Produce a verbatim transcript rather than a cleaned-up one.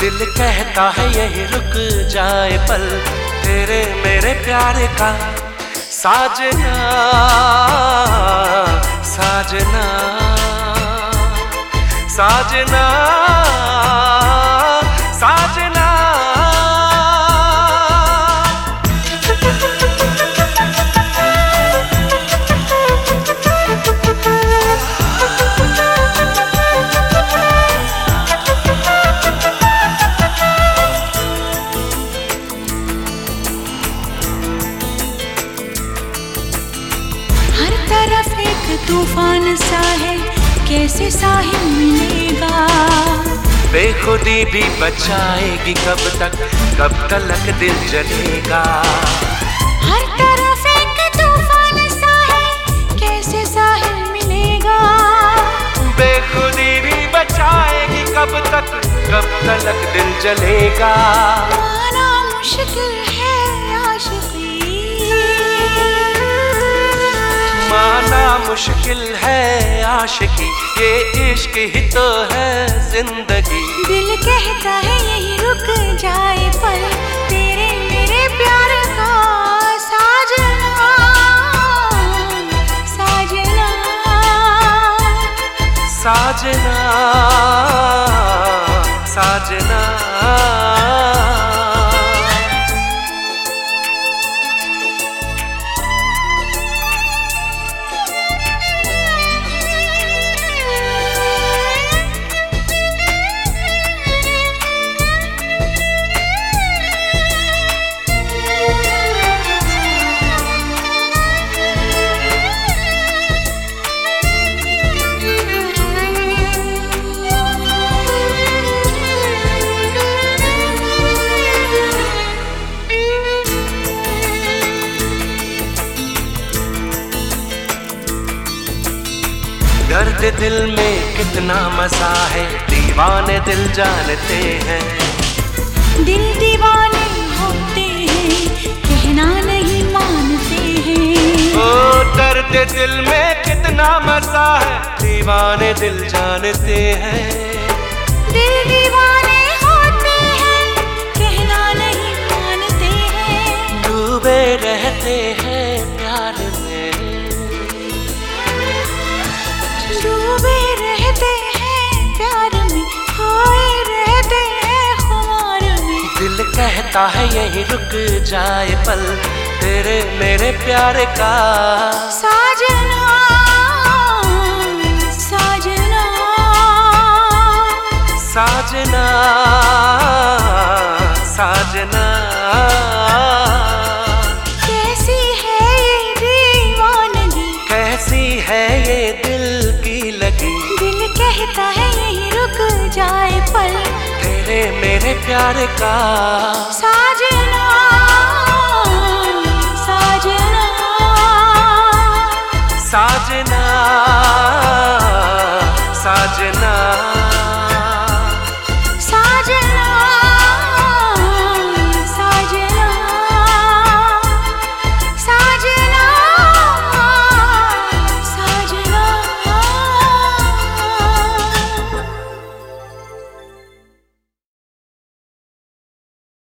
दिल कहता है यही रुक जाए पल, तेरे मेरे प्यार का साजना साजना साजना साजना। हर तरफ एक तूफान सा है, कैसे साहिल मिलेगा। बेखुदी भी बचाएगी कब तक, कब तलक दिल जलेगा। हर तरफ एक तूफान सा है, कैसे साहिल मिलेगा। बेखुदी भी बचाएगी कब तक, कब तलक दिल जलेगा। माना मुश्किल है आशिकी, माना मुश्किल है आशिकी, ये इश्क ही तो है जिंदगी। दिल कहता है यही रुक जाए पल, तेरे मेरे प्यार का साजना साजना साजना साजना। दर्द दिल में कितना मजा है, दीवाने दिल जानते हैं। दिल दीवाने होते हैं, कहना नहीं मानते हैं। ओ दर्द दिल में कितना मजा है, दीवाने दिल जानते हैं। दिल दीवाने होते हैं, कहना नहीं मानते हैं। डूबे रहते हैं प्यार में, डूबे रहते हैं प्यार में, खोए रहते हैं खुमार में। दिल कहता है यही रुक जाए पल, तेरे मेरे प्यार का साजना साजना साजना साजना। कैसी है ये दीवानगी, कैसी है ये दिल की लगी। दिल कहता है यही रुक जाए पल, तेरे मेरे प्यार का साजना।